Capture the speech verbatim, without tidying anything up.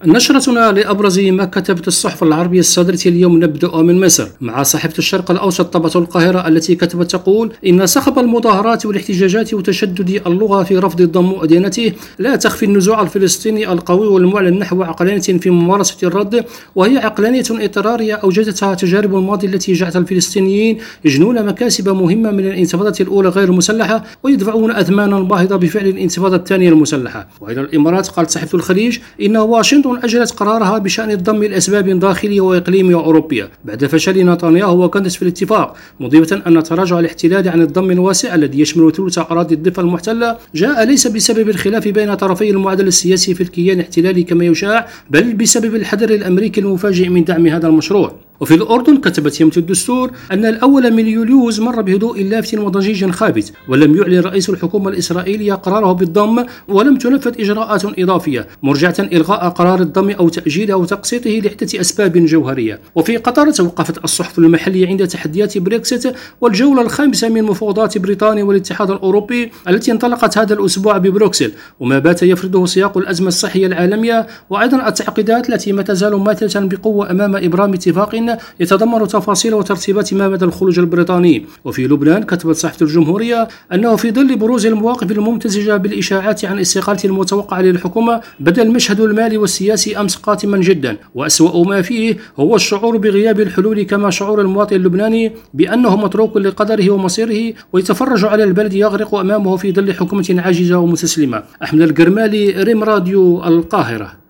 نشرتنا لأبرز ما كتبت الصحف العربية الصادرة اليوم نبدأ من مصر مع صحيفة الشرق الأوسط طبعة القاهرة التي كتبت تقول إن صخب المظاهرات والاحتجاجات وتشدد اللغة في رفض الضم وأدينته لا تخفي النزوع الفلسطيني القوي والمعلن نحو عقلانية في ممارسة الرد، وهي عقلانية اضطرارية أوجدتها تجارب الماضي التي جعلت الفلسطينيين يجنون مكاسب مهمة من الانتفاضة الأولى غير المسلحة ويدفعون أثمانا باهظة بفعل الانتفاضة الثانية المسلحة. وإلى الإمارات قالت صحيفة الخليج إن واشنطن أجلت قرارها بشأن الضم لأسباب داخلية وإقليمية وأوروبية بعد فشل نتنياهو وكندس في الاتفاق، مضيفة أن تراجع الاحتلال عن الضم الواسع الذي يشمل ثلث أراضي الضفة المحتلة جاء ليس بسبب الخلاف بين طرفي المعادلة السياسي في الكيان الاحتلالي كما يشاع، بل بسبب الحذر الأمريكي المفاجئ من دعم هذا المشروع. وفي الأردن كتبت يمة الدستور أن الأول من يوليوز مر بهدوء لافت وضجيج خافت، ولم يعلن رئيس الحكومة الإسرائيلية قراره بالضم ولم تنفذ إجراءات إضافية، مرجعة إلغاء قرار الضم أو تأجيله أو تقسيطه لعدة أسباب جوهرية. وفي قطر توقفت الصحف المحلية عند تحديات بريكسيت والجولة الخامسة من مفاوضات بريطانيا والاتحاد الأوروبي التي انطلقت هذا الأسبوع ببروكسل، وما بات يفرضه سياق الأزمة الصحية العالمية وأيضا التعقيدات التي ما تزال ماثلة بقوة أمام إبرام اتفاق يتضمن تفاصيل وترتيبات ما مدى الخروج البريطاني. وفي لبنان كتبت صحيفة الجمهورية أنه في ظل بروز المواقف الممتزجة بالإشاعات عن استقالة المتوقعة للحكومة بدا المشهد المالي والسياسي أمس قاتما جدا، وأسوأ ما فيه هو الشعور بغياب الحلول كما شعور المواطن اللبناني بأنه متروك لقدره ومصيره ويتفرج على البلد يغرق أمامه في ظل حكومة عاجزة ومستسلمة. أحمد القرمالي، ريم راديو القاهرة.